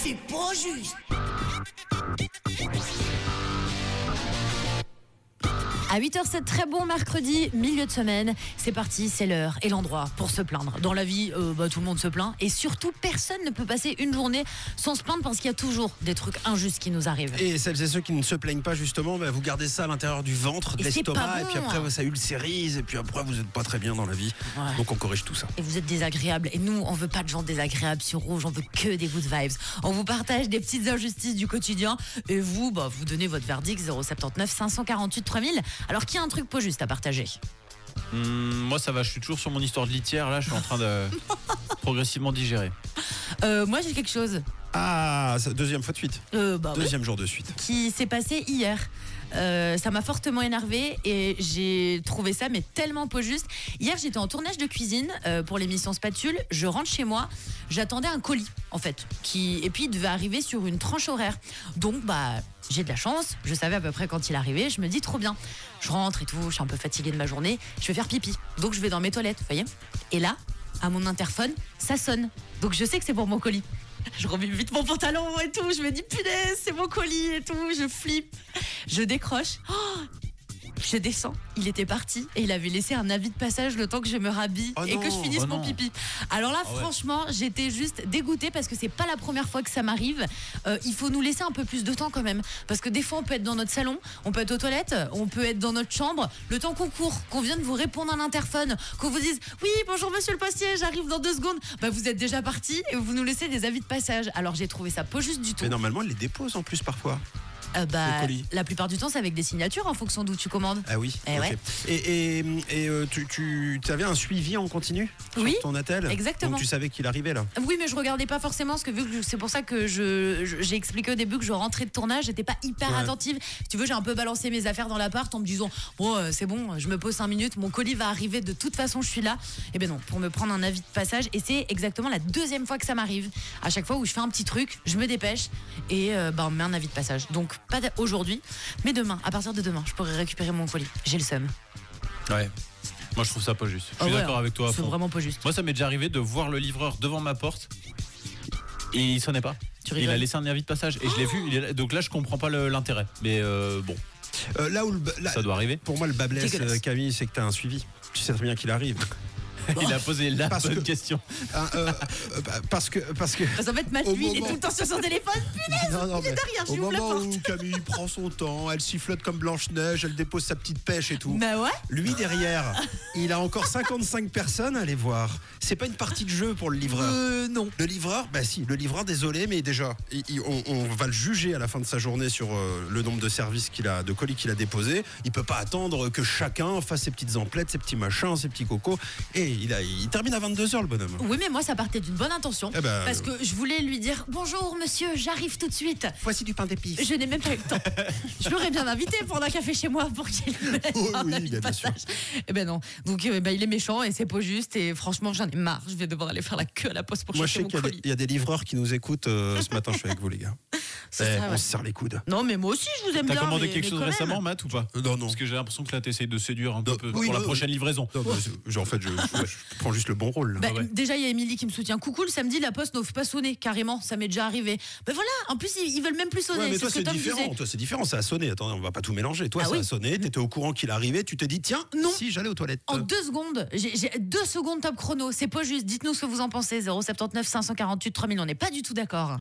c'est pas juste. À 8h07, très bon mercredi, milieu de semaine. C'est parti, c'est l'heure et l'endroit pour se plaindre. Dans la vie, tout le monde se plaint. Et surtout, personne ne peut passer une journée sans se plaindre parce qu'il y a toujours des trucs injustes qui nous arrivent. Et celles et ceux qui ne se plaignent pas justement, vous gardez ça à l'intérieur du ventre, de Et c'est l'estomac, pas bon, et puis après ça ulcérise, et puis après vous n'êtes pas très bien dans la vie. Ouais. Donc on corrige tout ça. Et vous êtes désagréable. Et nous, on veut pas de gens désagréables sur Rouge. On veut que des good vibes. On vous partage des petites injustices du quotidien. Et vous, vous donnez votre verdict 079 548 3000. Alors, qui a un truc pas juste à partager? Moi ça va, je suis toujours sur mon histoire de litière. Là je suis en train de progressivement digérer. Moi, j'ai quelque chose. Ah, deuxième fois de suite. Deuxième jour de suite. Qui s'est passé hier. Ça m'a fortement énervée et j'ai trouvé ça mais tellement pas juste. Hier, j'étais en tournage de cuisine pour l'émission Spatule. Je rentre chez moi, j'attendais un colis en fait, et puis il devait arriver sur une tranche horaire. Donc j'ai de la chance, je savais à peu près quand il arrivait. Je me dis trop bien. Je rentre et tout, je suis un peu fatiguée de ma journée. Je vais faire pipi, donc je vais dans mes toilettes, vous voyez. Et là, à mon interphone, ça sonne. Donc je sais que c'est pour mon colis. Je remets vite mon pantalon et tout. Je me dis punaise, c'est mon colis et tout. Je flippe. Je décroche. Je descends. Il était parti et il avait laissé un avis de passage le temps que je me rhabille et que je finisse mon pipi. Alors là, franchement, j'étais juste dégoûtée parce que c'est pas la première fois que ça m'arrive. Il faut nous laisser un peu plus de temps quand même. Parce que des fois, on peut être dans notre salon, on peut être aux toilettes, on peut être dans notre chambre. Le temps qu'on court, qu'on vienne vous répondre à l'interphone, qu'on vous dise oui, bonjour monsieur le postier, j'arrive dans 2 secondes. Vous êtes déjà parti et vous nous laissez des avis de passage. Alors j'ai trouvé ça pas juste du tout. Mais normalement, ils les déposent en plus parfois. La plupart du temps, c'est avec des signatures en fonction d'où tu commandes. Ah oui. Et okay. Tu avais un suivi en continu sur ton attel. Exactement. Donc tu savais qu'il arrivait là. Oui, mais je regardais pas forcément parce que vu que c'est pour ça que j'ai expliqué au début que je rentrais de tournage, j'étais pas hyper attentive. Si tu veux, j'ai un peu balancé mes affaires dans l'appart en me disant c'est bon, je me pose 5 minutes, mon colis va arriver, de toute façon je suis là. Et ben non, pour me prendre un avis de passage. Et c'est exactement la 2e fois que ça m'arrive. À chaque fois où je fais un petit truc, je me dépêche et on me met un avis de passage. Donc pas aujourd'hui, mais demain, à partir de demain, je pourrai récupérer mon colis. J'ai le seum. Ouais. Moi je trouve ça pas juste. Je suis d'accord avec toi. C'est vraiment pas juste. Moi ça m'est déjà arrivé de voir le livreur devant ma porte et il sonnait pas. Il a laissé un avis de passage et je l'ai vu. Donc là je comprends pas l'intérêt. Mais bon. Ça doit arriver. Pour moi, le bas blesse, Camille, c'est que tu as un suivi. Tu sais très bien qu'il arrive. Il a posé la bonne question. Parce qu'en fait, Matt, lui, il est tout le temps sur son téléphone. Punaise, il est derrière, je lui ouvre la porte. Au moment où Camille prend son temps, elle sifflote comme Blanche-Neige, elle dépose sa petite pêche et tout. Bah ouais. Lui, derrière, il a encore 55 personnes à aller voir. C'est pas une partie de jeu pour le livreur. Non. Le livreur, si, le livreur, désolé, mais déjà, on va le juger à la fin de sa journée sur le nombre de services de colis qu'il a déposé. Il peut pas attendre que chacun fasse ses petites emplettes, ses petits machins, ses petits cocos. Et il termine à 22h, le bonhomme. Oui, mais moi, ça partait d'une bonne intention. Parce que je voulais lui dire bonjour, monsieur, j'arrive tout de suite. Voici du pain d'épices. Je n'ai même pas eu le temps. Je l'aurais bien invité pour un café chez moi pour qu'il me mette un avis de passage. Eh ben non. Donc, il est méchant et c'est pas juste. Et franchement, j'en ai marre. Je vais devoir aller faire la queue à la poste pour chercher mon colis. Moi, je sais qu'il y a des livreurs qui nous écoutent. Ce matin, je suis avec vous, les gars. On se serre les coudes. Non, mais moi aussi, je vous aime bien. T'as commandé quelque chose récemment, Matt, ou pas? Non. Parce que j'ai l'impression que là, t'essayes de séduire un peu pour la prochaine livraison. En fait, je prends juste le bon rôle. Déjà, il y a Émilie qui me soutient. Coucou, le samedi, la poste n'offre pas sonner, carrément. Ça m'est déjà arrivé. Voilà, en plus, ils veulent même plus sonner. Ouais, mais toi, c'est différent. Toi, c'est différent. Ça a sonné. Attends, on va pas tout mélanger. Toi, ça a sonné. T'étais au courant qu'il arrivait. Tu t'es dit, tiens, si j'allais aux toilettes. En 2 secondes. J'ai 2 secondes top chrono. C'est pas juste. Dites-nous ce que vous en pensez. 079 548 3000. On n'est pas du tout d'accord.